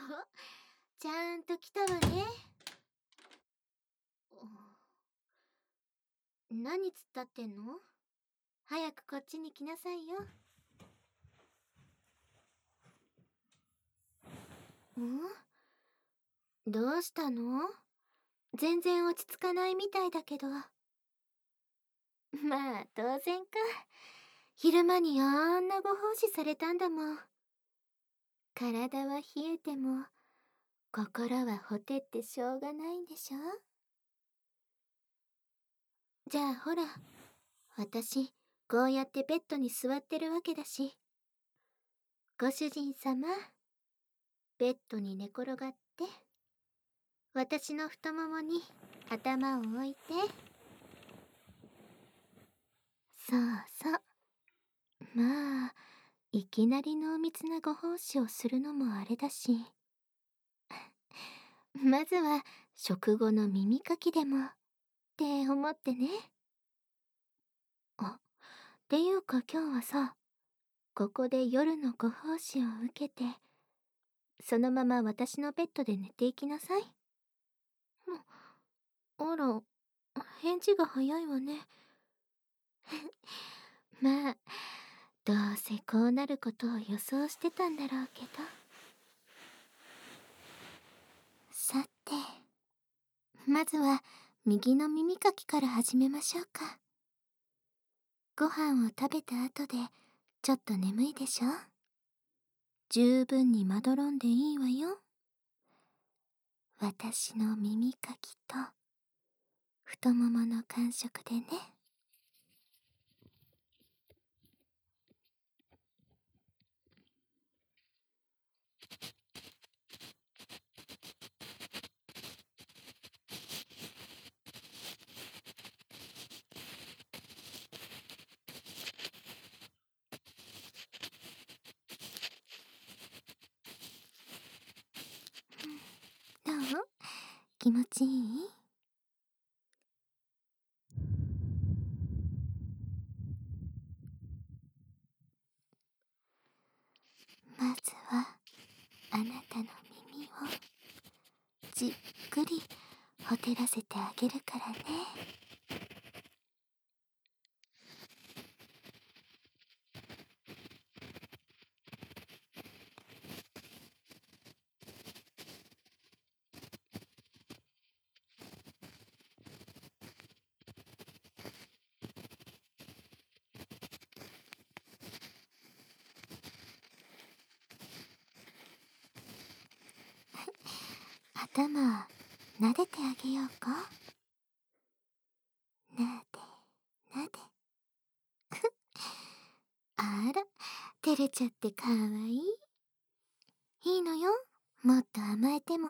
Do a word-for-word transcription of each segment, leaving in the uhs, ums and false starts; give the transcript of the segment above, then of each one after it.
ちゃんと来たわね。何つったってんの？早くこっちに来なさいよ。ん？どうしたの？全然落ち着かないみたいだけど。まあ、当然か。昼間にあんなご奉仕されたんだもん。体は冷えても、心はほてってしょうがないんでしょ？じゃあほら、私、こうやってベッドに座ってるわけだし。ご主人様、ベッドに寝転がって、私の太ももに頭を置いて。そうそう。まあ、いきなり濃密なご奉仕をするのもあれだし。まずは、食後の耳かきでも、って思ってね。あ、っていうか今日はさ、ここで夜のご奉仕を受けて、そのまま私のベッドで寝ていきなさい。あら、返事が早いわね。まあ、どうせこうなることを予想してたんだろうけど。さて、まずは右の耳かきから始めましょうか。ご飯を食べた後でちょっと眠いでしょ？十分にまどろんでいいわよ。私の耳かきと太ももの感触でね。どう？気持ちいい？まずはあなたの耳をじっくりほてらせてあげるからね。頭撫でてあげようか。なでなで。あら、照れちゃってかわいい。いいのよ、もっと甘えても。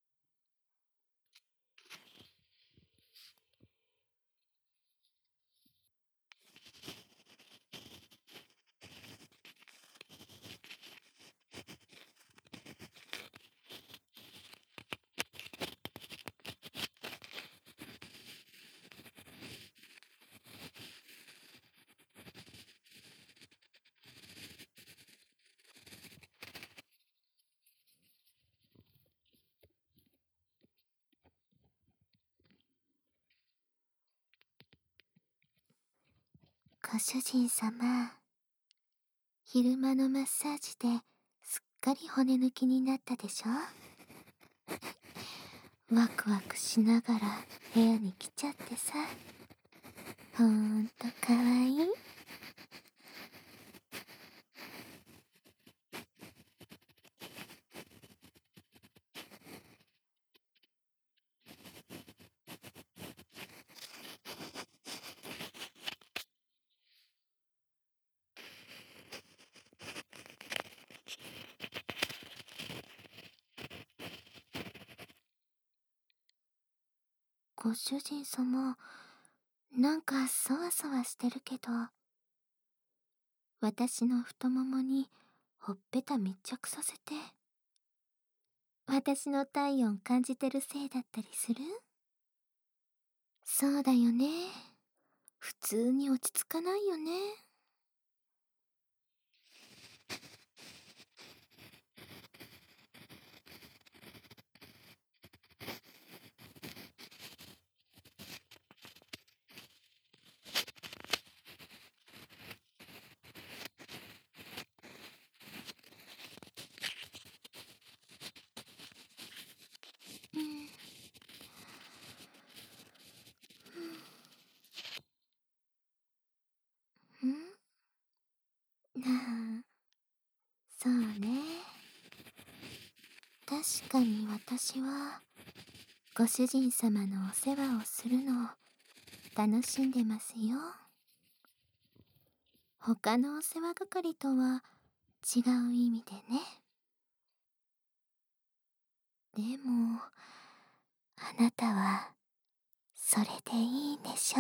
ご主人様、昼間のマッサージですっかり骨抜きになったでしょ？ワクワクしながら部屋に来ちゃってさ、ほんとかわいい。ご主人様、なんかそわそわしてるけど、私の太ももにほっぺた密着させて、私の体温感じてるせいだったりする？そうだよね。普通に落ち着かないよね。 そうね。確かに私は、ご主人様のお世話をするのを楽しんでますよ。他のお世話係とは違う意味でね。でも、あなたは、それでいいんでしょ？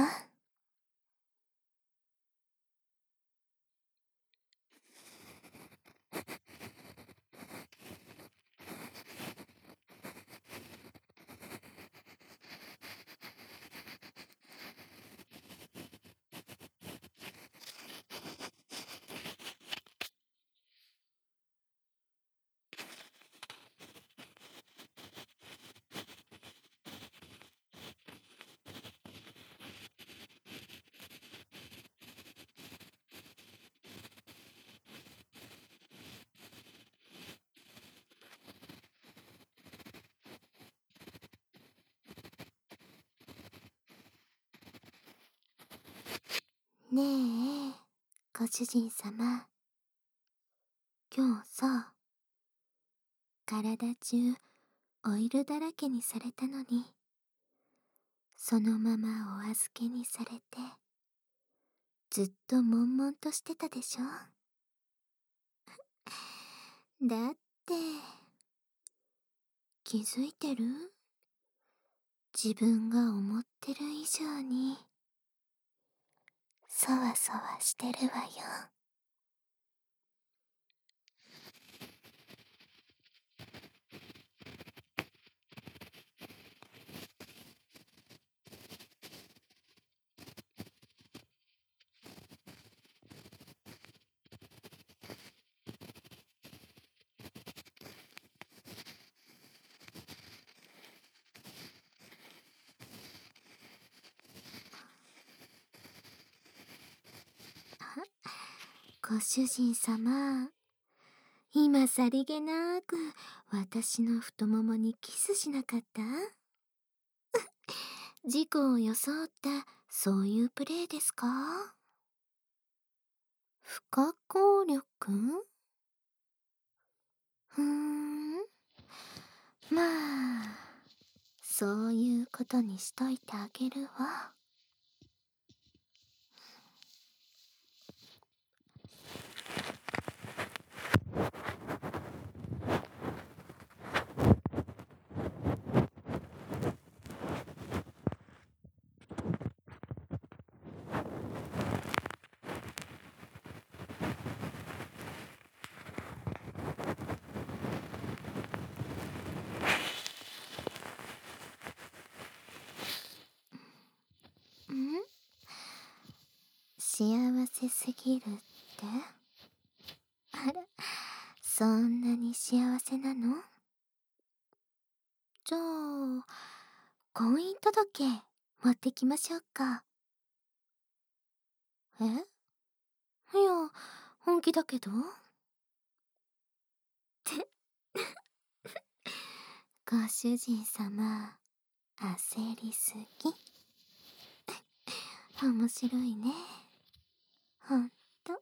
ねえ、ご主人様。今日さ、体中オイルだらけにされたのに、そのままお預けにされて、ずっと悶々としてたでしょ？だって、気づいてる？自分が思ってる以上に、そわそわしてるわよ。ご主人様、今さりげなく私の太ももにキスしなかった？事故を装ったそういうプレイですか？不可抗力？ふーん。まあ、そういうことにしといてあげるわ。ん？幸せすぎるって？あら、そんなに幸せなの？じゃあ、婚姻届持ってきましょうか。え？いや、本気だけど。ってご主人様、焦りすぎ。面白いね。ほんと。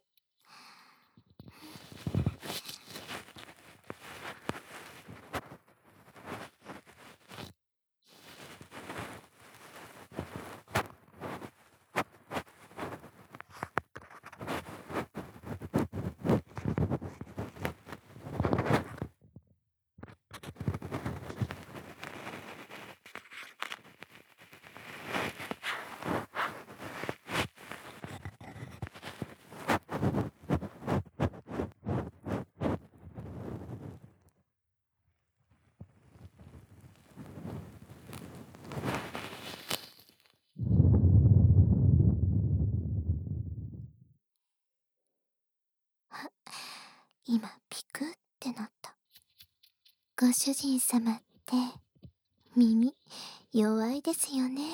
今ピクってなった。ご主人様って耳弱いですよね。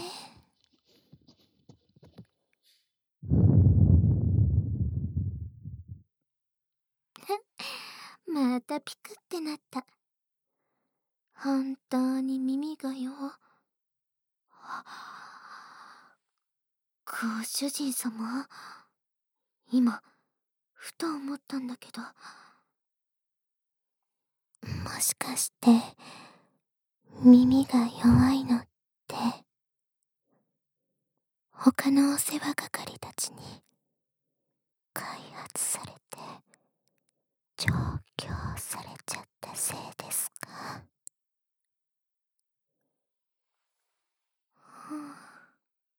またピクってなった。本当に耳が弱。ご主人様、今ふと思ったんだけど、 もしかして耳が弱いのって他のお世話係たちに開発されて調教されちゃったせいですか？はあ、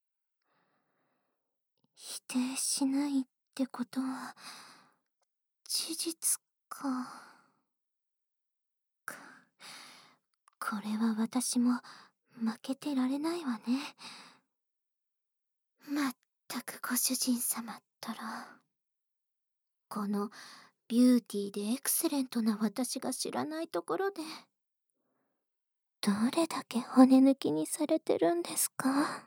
否定しないってことは事実か。かこれは私も負けてられないわね。まったくご主人様ったら。このビューティーでエクセレントな私が知らないところでどれだけ骨抜きにされてるんですか？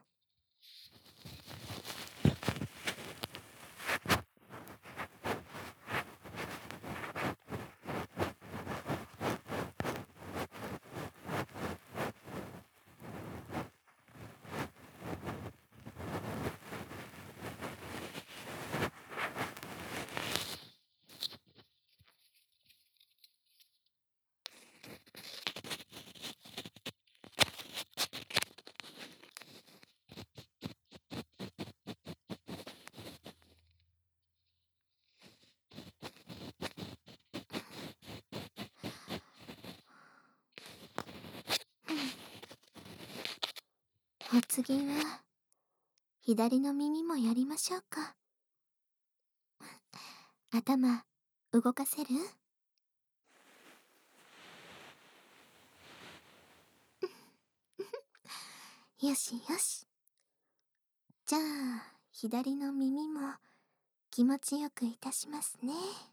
お次は左の耳もやりましょうか。頭動かせる？よしよし。じゃあ左の耳も気持ちよくいたしますね。